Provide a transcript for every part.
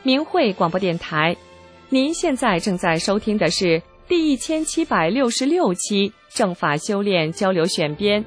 明慧广播电台。您现在正在收听的是第1766期正法修炼交流选编。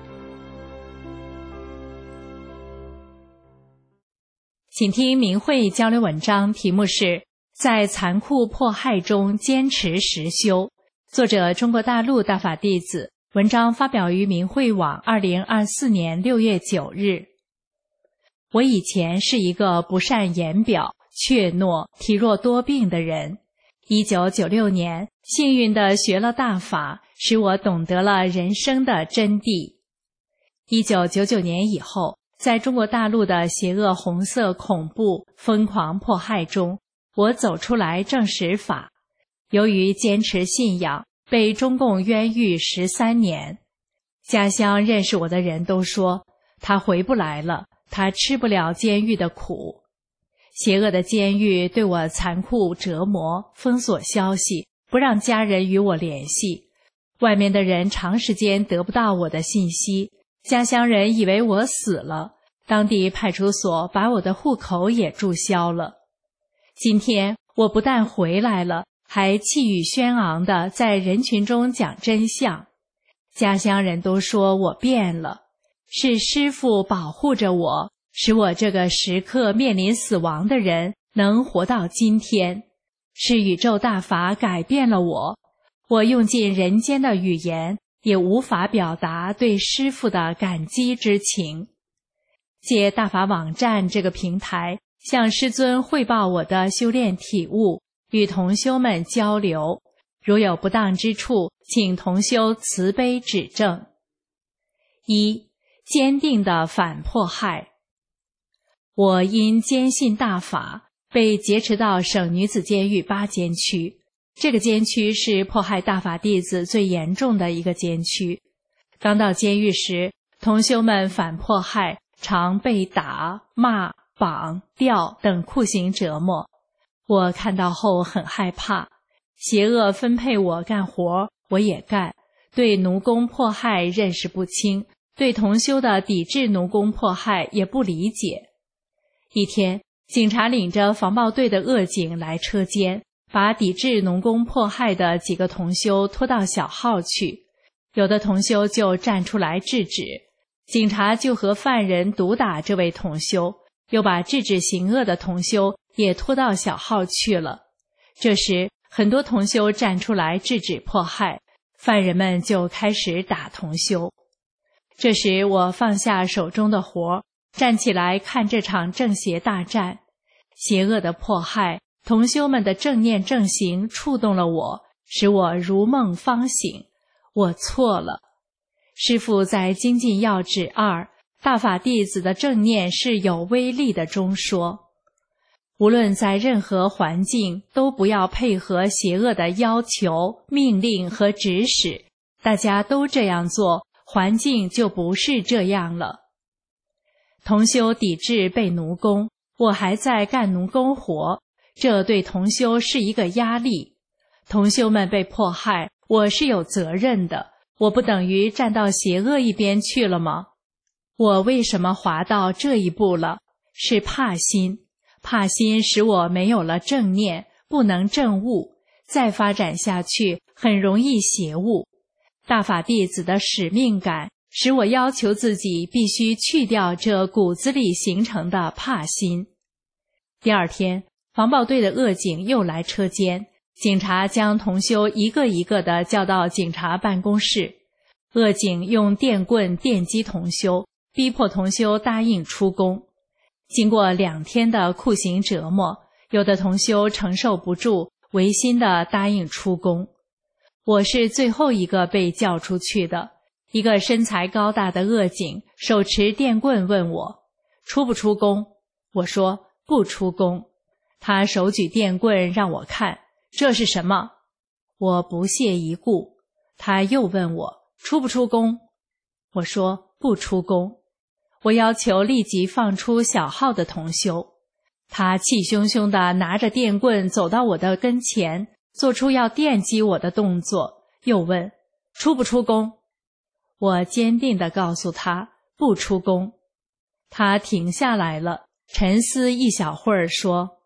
请听明慧交流文章，题目是在残酷迫害中坚持实修，作者中国大陆大法弟子，文章发表于明慧网2024年6月9日。我以前是一个不善言表、怯懦、体弱多病的人。1996年，幸运地学了大法，使我懂得了人生的真谛。1999年以后，在中国大陆的邪恶红色恐怖疯狂迫害中，我走出来证实法。由于坚持信仰，被中共冤狱13年。家乡认识我的人都说，他回不来了，他吃不了监狱的苦。邪恶的监狱对我残酷折磨，封锁消息，不让家人与我联系。外面的人长时间得不到我的信息，家乡人以为我死了，当地派出所把我的户口也注销了。今天我不但回来了，还气宇轩昂地在人群中讲真相。家乡人都说我变了，是师父保护着我，使我这个时刻面临死亡的人能活到今天，是宇宙大法改变了我。我用尽人间的语言，也无法表达对师父的感激之情。借大法网站这个平台，向师尊汇报我的修炼体悟，与同修们交流。如有不当之处，请同修慈悲指正。1. 坚定的反迫害。我因坚信大法，被劫持到省女子监狱8监区。这个监区是迫害大法弟子最严重的一个监区。刚到监狱时，同修们反迫害，常被打、骂、绑、吊等酷刑折磨。我看到后很害怕，邪恶分配我干活，我也干，对奴工迫害认识不清，对同修的抵制奴工迫害也不理解。一天，警察领着防暴队的恶警来车间，把抵制农工迫害的几个同修拖到小号去。有的同修就站出来制止，警察就和犯人毒打这位同修，又把制止行恶的同修也拖到小号去了。这时，很多同修站出来制止迫害，犯人们就开始打同修。这时，我放下手中的活，站起来看这场正邪大战。邪恶的迫害，同修们的正念正行触动了我，使我如梦方醒。我错了。师父在精进要旨2大法弟子的正念是有威力的中说，无论在任何环境，都不要配合邪恶的要求、命令和指使，大家都这样做，环境就不是这样了。同修抵制被奴工，我还在干奴工活，这对同修是一个压力。同修们被迫害，我是有责任的，我不等于站到邪恶一边去了吗？我为什么滑到这一步了？是怕心，怕心使我没有了正念，不能正悟，再发展下去很容易邪悟。大法弟子的使命感使我要求自己必须去掉这骨子里形成的怕心。第二天，防暴队的恶警又来车间，警察将同修一个一个地叫到警察办公室。恶警用电棍电击同修，逼迫同修答应出宫。经过2天的酷刑折磨，有的同修承受不住，违心地答应出宫。我是最后一个被叫出去的。一个身材高大的恶警手持电棍问我，出不出宫？我说不出宫。他手举电棍让我看，这是什么？我不屑一顾。他又问我出不出宫？我说不出宫。我要求立即放出小号的同修。他气汹汹地拿着电棍走到我的跟前，做出要电击我的动作，又问出不出宫？我坚定地告诉他不出宫。他停下来了，沉思一小会儿说，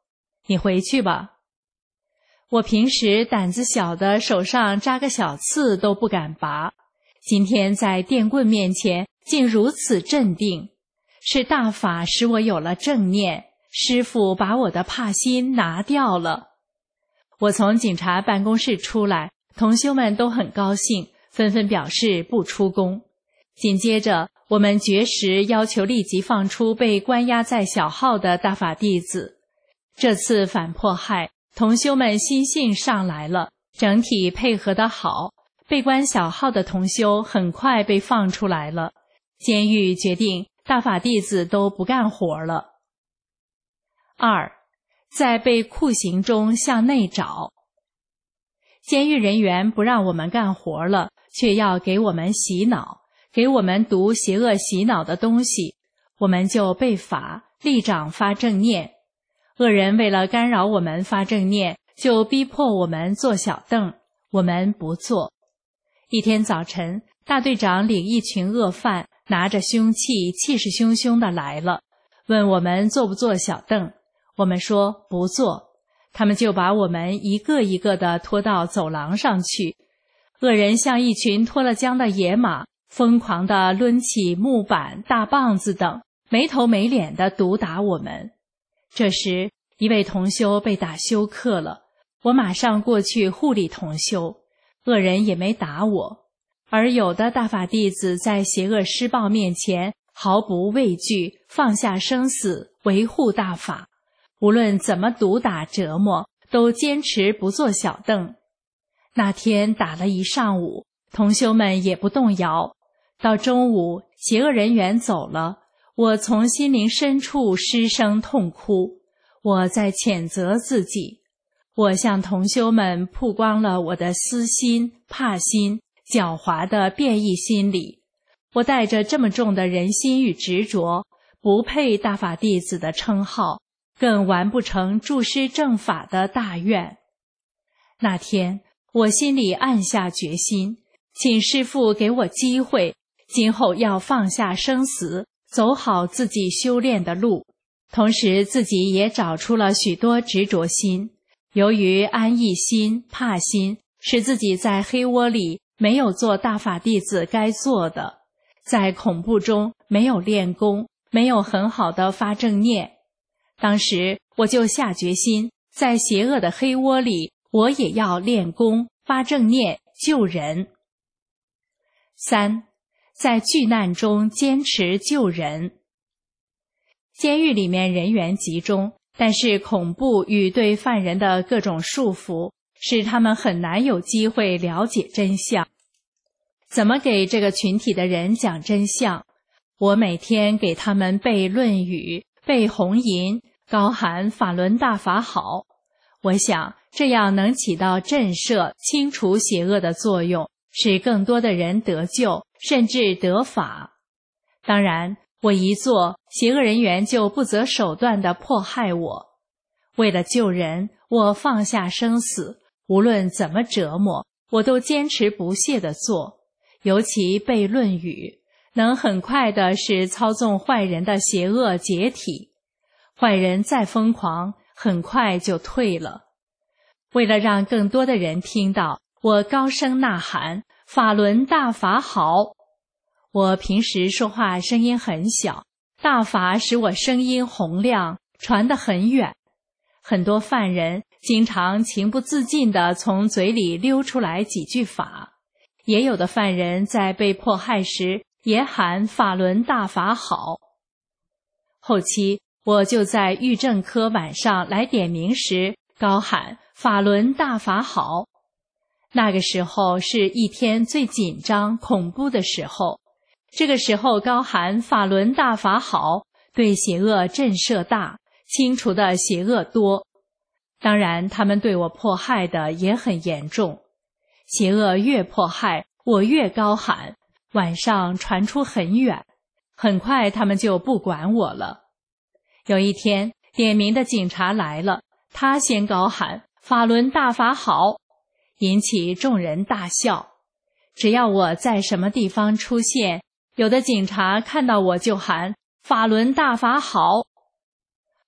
你回去吧。我平时胆子小的手上扎个小刺都不敢拔，今天在电棍面前竟如此镇定，是大法使我有了正念，师父把我的怕心拿掉了。我从警察办公室出来，同修们都很高兴，纷纷表示不出宫。紧接着我们绝食要求立即放出被关押在小号的大法弟子。这次反迫害，同修们心性上来了，整体配合得好，被关小号的同修很快被放出来了。监狱决定大法弟子都不干活了。2. 在被酷刑中向内找。监狱人员不让我们干活了，却要给我们洗脑，给我们读邪恶洗脑的东西，我们就被罚，立掌发正念。恶人为了干扰我们发正念，就逼迫我们坐小凳，我们不坐。一天早晨，大队长领一群恶犯，拿着凶器，气势汹汹地来了，问我们坐不坐小凳。我们说不坐，他们就把我们一个一个地拖到走廊上去。恶人像一群脱了缰的野马，疯狂地抡起木板、大棒子等，没头没脸地毒打我们。这时一位同修被打休克了，我马上过去护理同修，恶人也没打我。而有的大法弟子在邪恶施暴面前毫不畏惧，放下生死，维护大法，无论怎么毒打折磨，都坚持不坐小凳。那天打了一上午，同修们也不动摇。到中午，邪恶人员走了，我从心灵深处失声痛哭，我在谴责自己。我向同修们曝光了我的私心、怕心、狡猾的变异心理。我带着这么重的人心与执着，不配大法弟子的称号，更完不成助师正法的大愿。那天我心里暗下决心，请师父给我机会，今后要放下生死，走好自己修炼的路。同时自己也找出了许多执着心，由于安逸心、怕心，使自己在黑窝里没有做大法弟子该做的，在恐怖中没有练功，没有很好的发正念。当时我就下决心，在邪恶的黑窝里，我也要练功、发正念、救人。3. 在巨难中坚持救人。监狱里面人员集中，但是恐怖与对犯人的各种束缚，使他们很难有机会了解真相。怎么给这个群体的人讲真相？我每天给他们背《论语》，背红吟，高喊法轮大法好。我想这样能起到震慑、清除邪恶的作用，使更多的人得救，甚至得法。当然，我一做，邪恶人员就不择手段地迫害我。为了救人，我放下生死，无论怎么折磨，我都坚持不懈地做。尤其背《论语》，能很快地使操纵坏人的邪恶解体。坏人再疯狂，很快就退了。为了让更多的人听到，我高声呐喊：法轮大法好！我平时说话声音很小，大法使我声音洪亮，传得很远。很多犯人经常情不自禁地从嘴里溜出来几句法，也有的犯人在被迫害时也喊法轮大法好。后期我就在狱政科晚上来点名时高喊法轮大法好。那个时候是一天最紧张恐怖的时候，这个时候高喊法轮大法好，对邪恶震慑大，清除的邪恶多。当然他们对我迫害的也很严重，邪恶越迫害我越高喊，晚上传出很远，很快他们就不管我了。有一天点名的警察来了，他先高喊法轮大法好，引起众人大笑。只要我在什么地方出现，有的警察看到我就喊法轮大法好。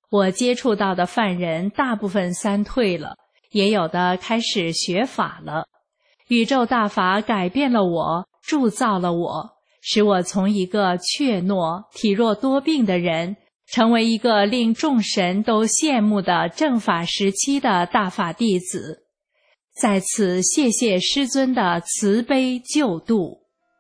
我接触到的犯人大部分三退了，也有的开始学法了。宇宙大法改变了我，铸造了我，使我从一个怯懦、体弱多病的人，成为一个令众神都羡慕的正法时期的大法弟子。在此谢谢师尊的慈悲救度。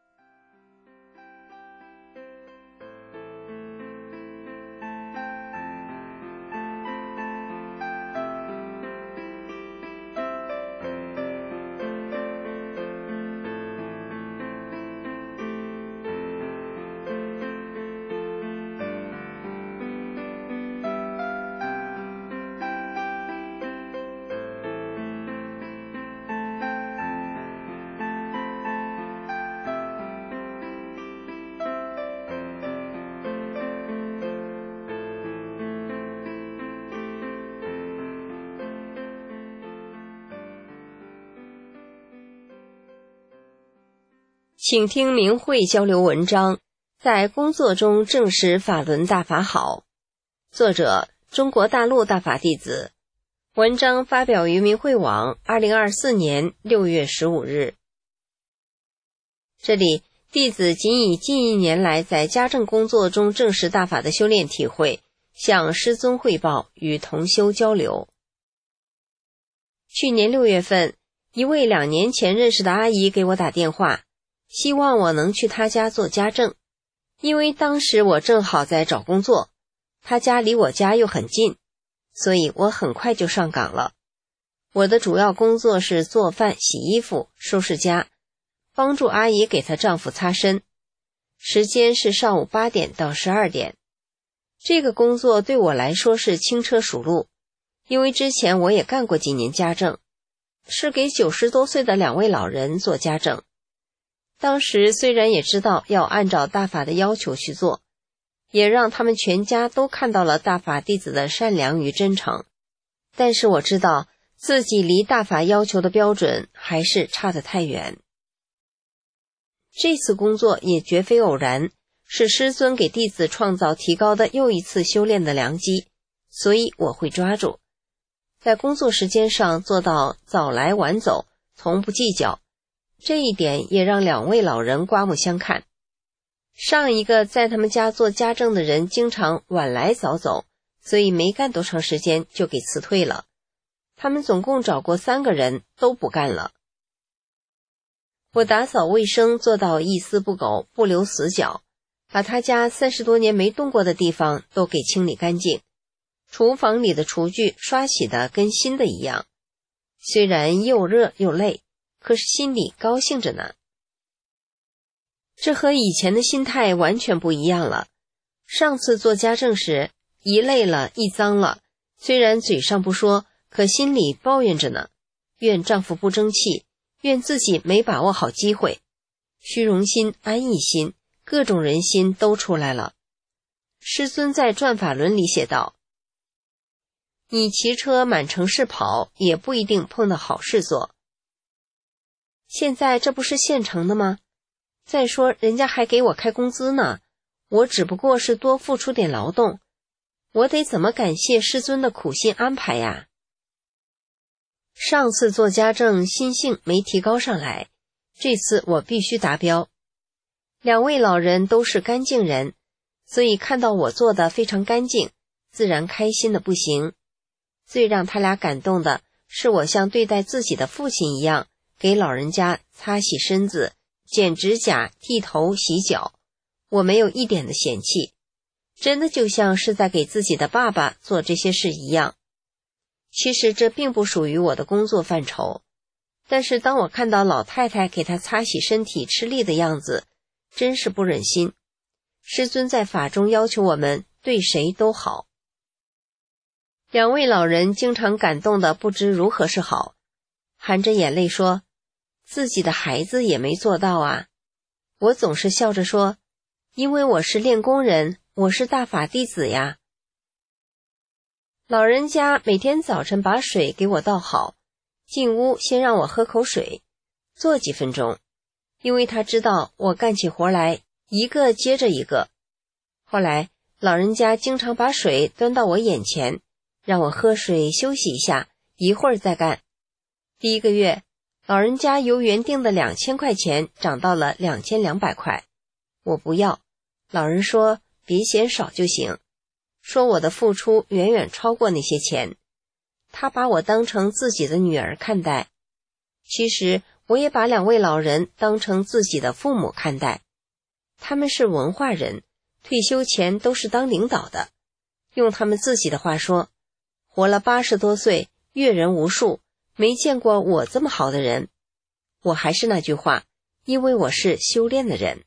请听明慧交流文章，在工作中证实法轮大法好。作者：中国大陆大法弟子。文章发表于明慧网2024年6月15日。这里，弟子仅以近1年来在家政工作中证实大法的修炼体会，向师尊汇报与同修交流。去年6月份，一位2年前认识的阿姨给我打电话，希望我能去她家做家政，因为当时我正好在找工作，她家离我家又很近，所以我很快就上岗了。我的主要工作是做饭、洗衣服、收拾家，帮助阿姨给她丈夫擦身。时间是上午8点到12点。这个工作对我来说是轻车熟路，因为之前我也干过几年家政，是给90多岁的2位老人做家政。当时虽然也知道要按照大法的要求去做，也让他们全家都看到了大法弟子的善良与真诚，但是我知道自己离大法要求的标准还是差得太远。这次工作也绝非偶然，是师尊给弟子创造提高的又一次修炼的良机，所以我会抓住。在工作时间上做到早来晚走，从不计较，这一点也让2位老人刮目相看。上一个在他们家做家政的人经常晚来早走，所以没干多长时间就给辞退了。他们总共找过3个人，都不干了。我打扫卫生做到一丝不苟，不留死角，把他家30多年没动过的地方都给清理干净，厨房里的厨具刷洗的跟新的一样。虽然又热又累，可是心里高兴着呢。这和以前的心态完全不一样了。上次做家政时，一累了一脏了，虽然嘴上不说，可心里抱怨着呢，怨丈夫不争气，怨自己没把握好机会，虚荣心、安逸心，各种人心都出来了。师尊在转法轮里写道，你骑车满城市跑，也不一定碰到好事做。现在这不是现成的吗？再说人家还给我开工资呢，我只不过是多付出点劳动，我得怎么感谢师尊的苦心安排呀？上次做家政心性没提高上来，这次我必须达标。2位老人都是干净人，所以看到我做的非常干净，自然开心的不行。最让他俩感动的是我像对待自己的父亲一样，给老人家擦洗身子、剪指甲、剃头、洗脚，我没有一点的嫌弃，真的就像是在给自己的爸爸做这些事一样。其实这并不属于我的工作范畴，但是当我看到老太太给他擦洗身体吃力的样子，真是不忍心。师尊在法中要求我们对谁都好。2位老人经常感动的不知如何是好，含着眼泪说，自己的孩子也没做到啊。我总是笑着说，因为我是练功人，我是大法弟子呀。老人家每天早晨把水给我倒好，进屋先让我喝口水，坐几分钟，因为他知道我干起活来一个接着一个。后来老人家经常把水端到我眼前，让我喝水休息一下，一会儿再干。第一个月，老人家由原定的2000块钱涨到了2200块，我不要。老人说别嫌少就行，说我的付出远远超过那些钱。他把我当成自己的女儿看待，其实我也把2位老人当成自己的父母看待。他们是文化人，退休前都是当领导的，用他们自己的话说，活了80多岁，阅人无数，没见过我这么好的人。我还是那句话，因为我是修炼的人。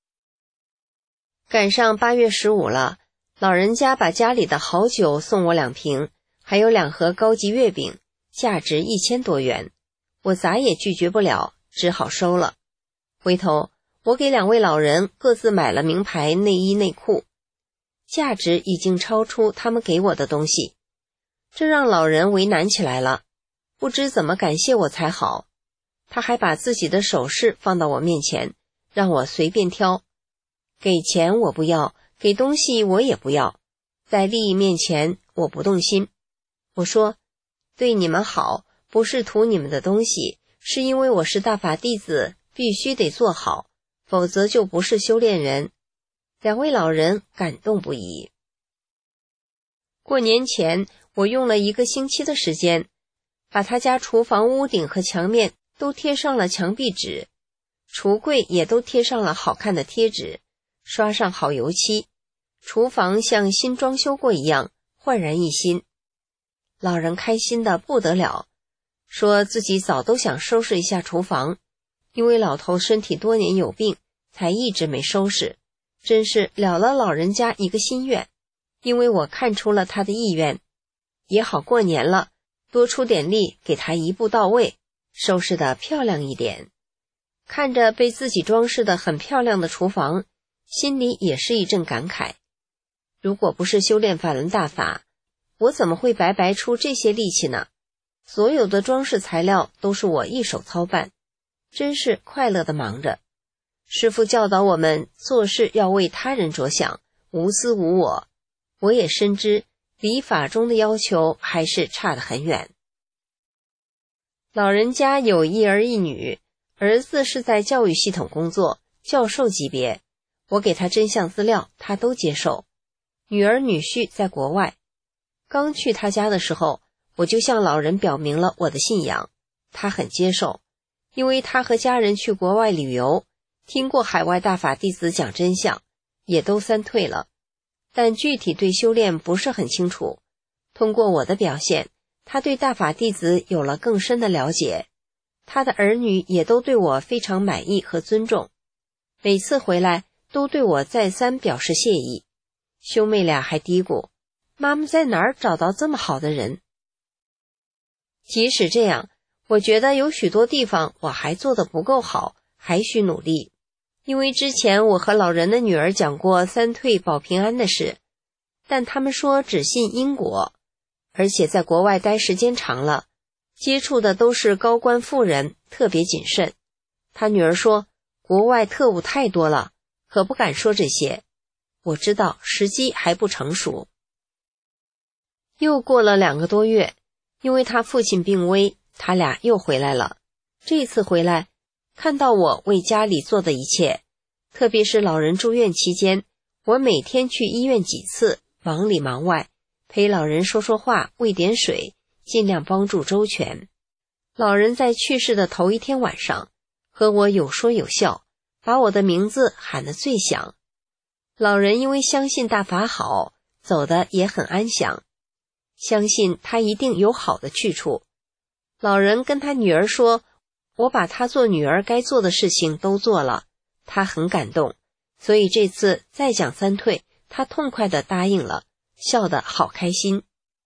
赶上8月15了，老人家把家里的好酒送我2瓶，还有2盒高级月饼，价值1000多元，我咋也拒绝不了，只好收了。回头我给2位老人各自买了名牌内衣内裤，价值已经超出他们给我的东西，这让老人为难起来了，不知怎么感谢我才好。他还把自己的首饰放到我面前，让我随便挑，给钱我不要，给东西我也不要，在利益面前我不动心。我说，对你们好，不是图你们的东西，是因为我是大法弟子，必须得做好，否则就不是修炼人。2位老人感动不已。过年前，我用了1个星期的时间，把他家厨房屋顶和墙面都贴上了墙壁纸，橱柜也都贴上了好看的贴纸，刷上好油漆，厨房像新装修过一样，焕然一新。老人开心得不得了，说自己早都想收拾一下厨房，因为老头身体多年有病，才一直没收拾，真是了了老人家一个心愿。因为我看出了他的意愿，也好过年了，多出点力给他一步到位，收拾得漂亮一点。看着被自己装饰得很漂亮的厨房，心里也是一阵感慨。如果不是修炼法轮大法，我怎么会白白出这些力气呢？所有的装饰材料都是我一手操办，真是快乐地忙着。师父教导我们做事要为他人着想，无私无我。我也深知离法中的要求还是差得很远。老人家有1儿1女，儿子是在教育系统工作，教授级别，我给他真相资料，他都接受。女儿女婿在国外，刚去他家的时候，我就向老人表明了我的信仰，他很接受，因为他和家人去国外旅游，听过海外大法弟子讲真相，也都3退了，但具体对修炼不是很清楚。通过我的表现，他对大法弟子有了更深的了解，他的儿女也都对我非常满意和尊重，每次回来都对我再三表示谢意。兄妹俩还嘀咕，妈妈在哪儿找到这么好的人？即使这样，我觉得有许多地方我还做得不够好，还需努力。因为之前我和老人的女儿讲过3退保平安的事，但他们说只信因果，而且在国外待时间长了，接触的都是高官富人，特别谨慎。他女儿说，国外特务太多了，可不敢说这些。我知道时机还不成熟。又过了2个多月，因为他父亲病危，他俩又回来了。这次回来，看到我为家里做的一切，特别是老人住院期间，我每天去医院几次，忙里忙外，陪老人说说话，喂点水，尽量帮助周全。老人在去世的头1天晚上，和我有说有笑，把我的名字喊得最响。老人因为相信大法好，走得也很安详，相信他一定有好的去处。老人跟他女儿说，我把他做女儿该做的事情都做了，他很感动，所以这次再讲3退，他痛快地答应了，笑得好开心。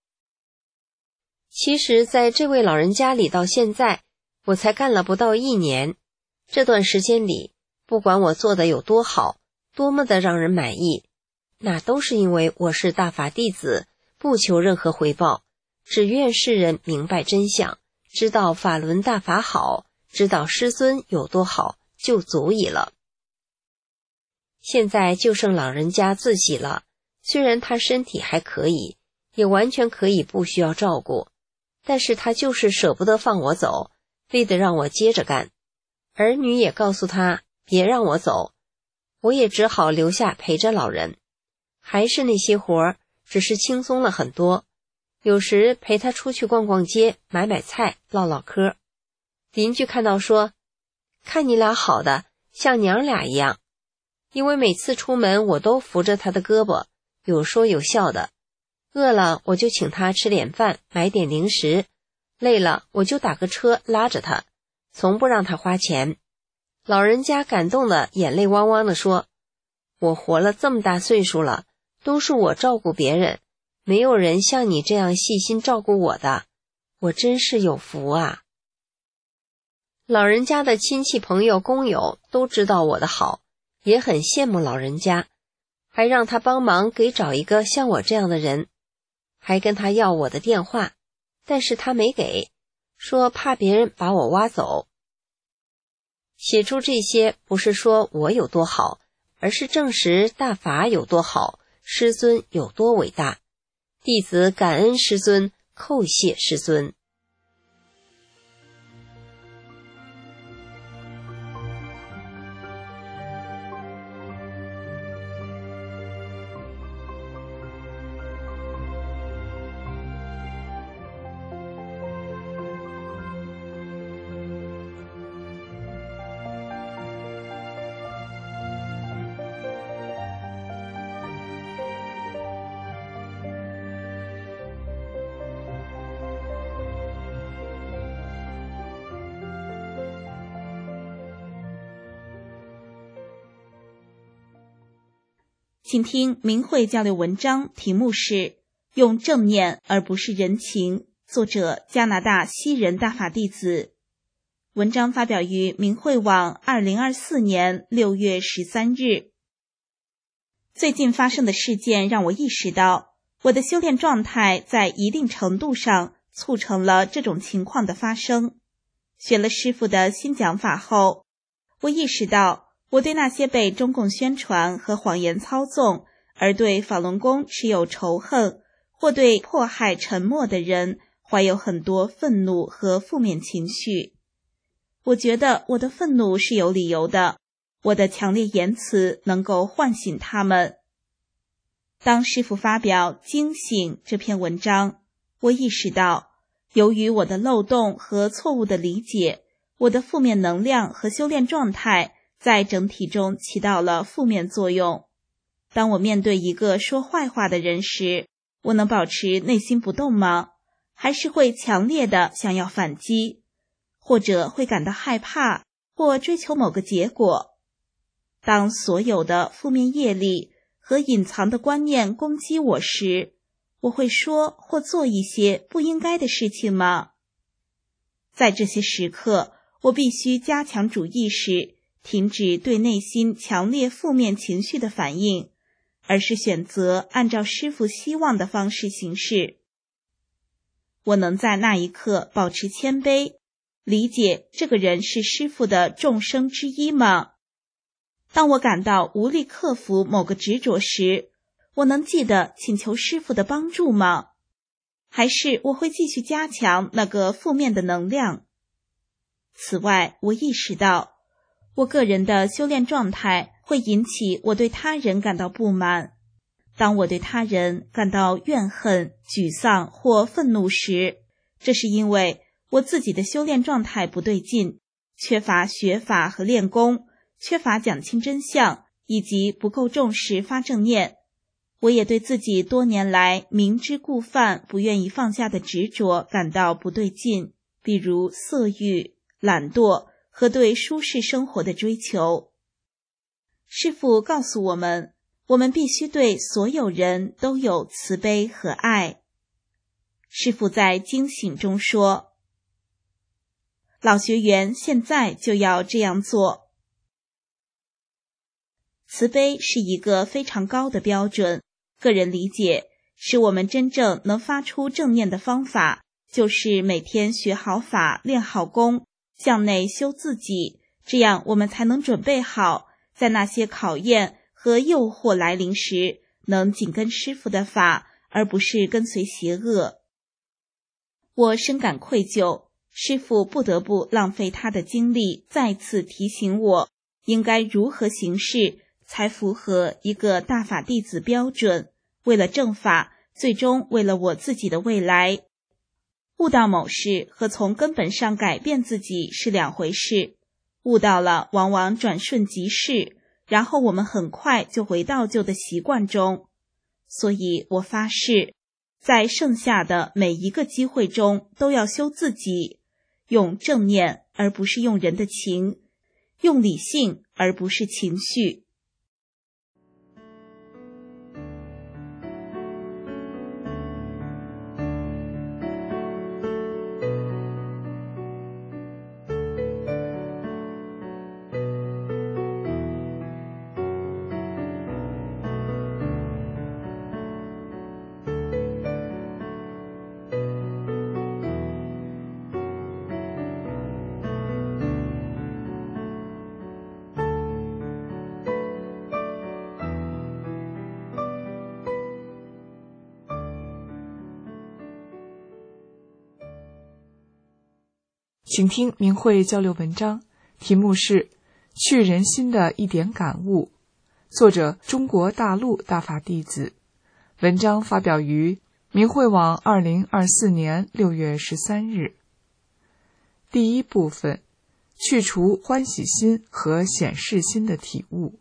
其实在这位老人家里到现在，我才干了不到1年，这段时间里，不管我做的有多好，多么的让人满意，那都是因为我是大法弟子，不求任何回报，只愿世人明白真相，知道法轮大法好，知道师尊有多好，就足矣了。现在就剩老人家自己了， 虽然他身体还可以，也完全可以不需要照顾，但是他就是舍不得放我走，非得让我接着干。儿女也告诉他别让我走，我也只好留下陪着老人。还是那些活儿，只是轻松了很多。有时陪他出去逛逛街，买买菜，唠唠嗑。邻居看到说，看你俩好的，像娘俩一样。因为每次出门我都扶着他的胳膊，有说有笑的。饿了我就请他吃点饭，买点零食，累了我就打个车拉着他，从不让他花钱。老人家感动的眼泪汪汪地说，我活了这么大岁数了，都是我照顾别人，没有人像你这样细心照顾我的，我真是有福啊。老人家的亲戚朋友工友都知道我的好，也很羡慕老人家，还让他帮忙给找一个像我这样的人，还跟他要我的电话，但是他没给，说怕别人把我挖走。写出这些不是说我有多好，而是证实大法有多好，师尊有多伟大。弟子感恩师尊，叩谢师尊。 请听明慧交流文章，题目是用正念而不是人情，作者加拿大西人大法弟子。文章发表于明慧网2024年6月13日。最近发生的事件让我意识到，我的修炼状态在一定程度上促成了这种情况的发生。学了师父的新讲法后，我意识到我对那些被中共宣传和谎言操纵，而对法轮功持有仇恨，或对迫害沉默的人怀有很多愤怒和负面情绪。我觉得我的愤怒是有理由的，我的强烈言辞能够唤醒他们。当师父发表《惊醒》这篇文章，我意识到，由于我的漏洞和错误的理解，我的负面能量和修炼状态在整体中起到了负面作用。当我面对一个说坏话的人时，我能保持内心不动吗？还是会强烈的想要反击，或者会感到害怕，或追求某个结果？当所有的负面业力和隐藏的观念攻击我时，我会说或做一些不应该的事情吗？在这些时刻，我必须加强主意识，停止对内心强烈负面情绪的反应，而是选择按照师父希望的方式行事。我能在那一刻保持谦卑，理解这个人是师父的众生之一吗？当我感到无力克服某个执着时，我能记得请求师父的帮助吗？还是我会继续加强那个负面的能量？此外，我意识到，我个人的修炼状态会引起我对他人感到不满。当我对他人感到怨恨、沮丧或愤怒时，这是因为我自己的修炼状态不对劲，缺乏学法和练功，缺乏讲清真相，以及不够重视发正念。我也对自己多年来明知故犯、不愿意放下的执着感到不对劲，比如色欲、懒惰和对舒适生活的追求。师父告诉我们，我们必须对所有人都有慈悲和爱。师父在惊醒中说，老学员现在就要这样做。慈悲是一个非常高的标准，个人理解，使我们真正能发出正念的方法，就是每天学好法，练好功，向内修自己，这样我们才能准备好，在那些考验和诱惑来临时， 能紧跟师父的法，而不是跟随邪恶。我深感愧疚，师父不得不浪费他的精力再次提醒我应该如何行事才符合一个大法弟子标准，为了正法，最终为了我自己的未来。悟到某事和从根本上改变自己是两回事，悟到了往往转瞬即逝，然后我们很快就回到旧的习惯中。所以我发誓，在剩下的每一个机会中都要修自己，用正念而不是用人的情，用理性而不是情绪。 请听明慧交流文章，题目是去人心的一点感悟，作者中国大陆大法弟子，文章发表于明慧网2024年6月13日。第一部分，去除欢喜心和显示心的体悟。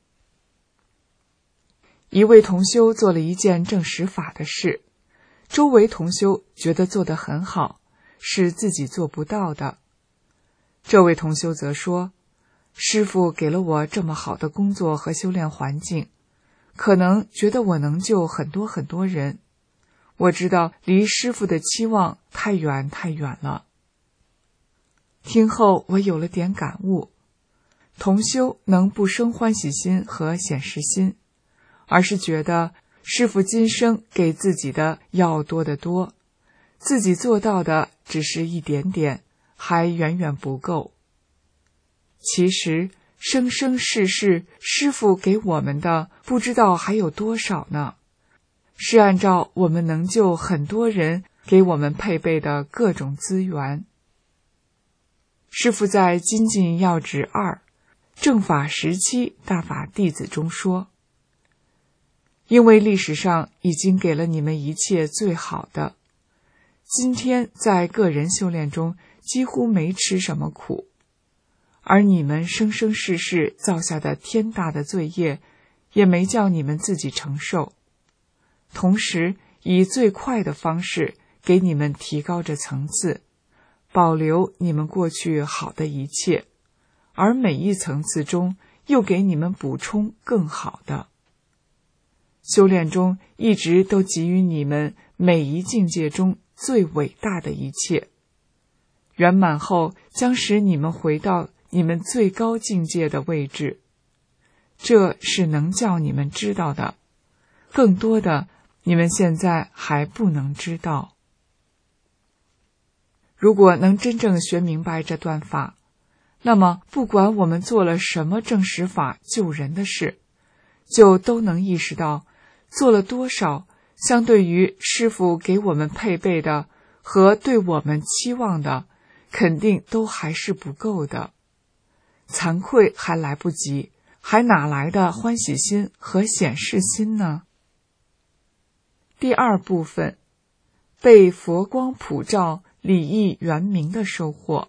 一位同修做了一件证实法的事，周围同修觉得做得很好，是自己做不到的。这位同修则说，师父给了我这么好的工作和修炼环境，可能觉得我能救很多很多人。我知道离师父的期望太远太远了。听后我有了点感悟，同修能不生欢喜心和显示心，而是觉得师父今生给自己的要多得多，自己做到的只是一点点，还远远不够。其实生生世世师父给我们的不知道还有多少呢，是按照我们能救很多人给我们配备的各种资源。师父在《精进要旨2正法17大法弟子》中说，因为历史上已经给了你们一切最好的，今天在个人修炼中几乎没吃什么苦，而你们生生世世造下的天大的罪业也没叫你们自己承受，同时以最快的方式给你们提高着层次，保留你们过去好的一切，而每一层次中又给你们补充更好的。修炼中一直都给予你们每一境界中最伟大的一切，圆满后将使你们回到你们最高境界的位置，这是能叫你们知道的，更多的你们现在还不能知道。如果能真正学明白这段法，那么不管我们做了什么证实法救人的事，就都能意识到做了多少，相对于师父给我们配备的和对我们期望的，肯定都还是不够的。惭愧还来不及，还哪来的欢喜心和显示心呢？第二部分，被佛光普照，理义圆明的收获。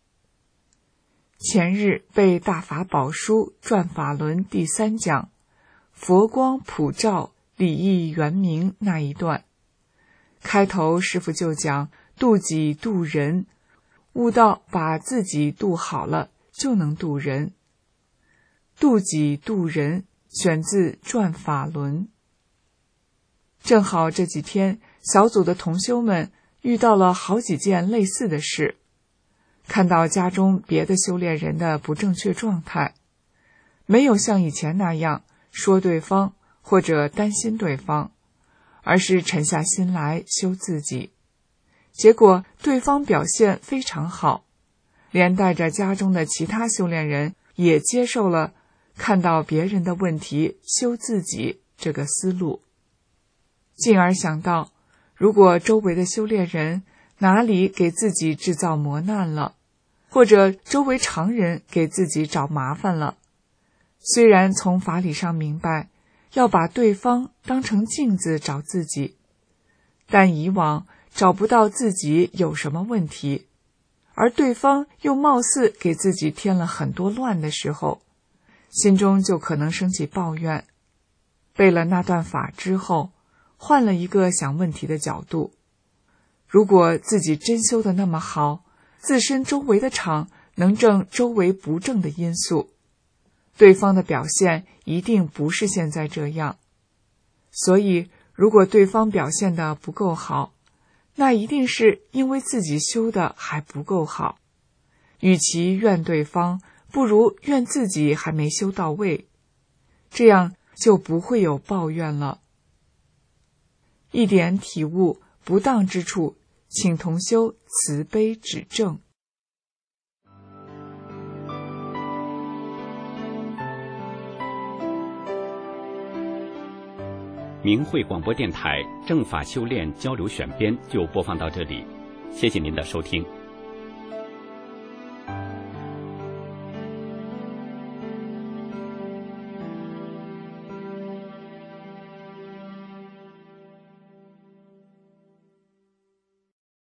前日背大法宝书转法轮第3讲佛光普照，理义圆明那一段，开头师父就讲度己度人，悟到把自己度好了就能度人。度己度人选自转法轮。正好这几天小组的同修们遇到了好几件类似的事，看到家中别的修炼人的不正确状态，没有像以前那样说对方或者担心对方，而是沉下心来修自己。结果对方表现非常好，连带着家中的其他修炼人也接受了看到别人的问题修自己这个思路， 进而想到，如果周围的修炼人哪里给自己制造磨难了，或者周围常人给自己找麻烦了，虽然从法理上明白要把对方当成镜子找自己，但以往找不到自己有什么问题，而对方又貌似给自己添了很多乱的时候，心中就可能升起抱怨。背了那段法之后，换了一个想问题的角度，如果自己真修得那么好，自身周围的场能证周围不正的因素，对方的表现一定不是现在这样。所以如果对方表现得不够好，那一定是因为自己修的还不够好，与其怨对方，不如怨自己还没修到位，这样就不会有抱怨了。一点体悟不当之处，请同修慈悲指正。 明慧广播电台正法修炼交流选编就播放到这里，谢谢您的收听。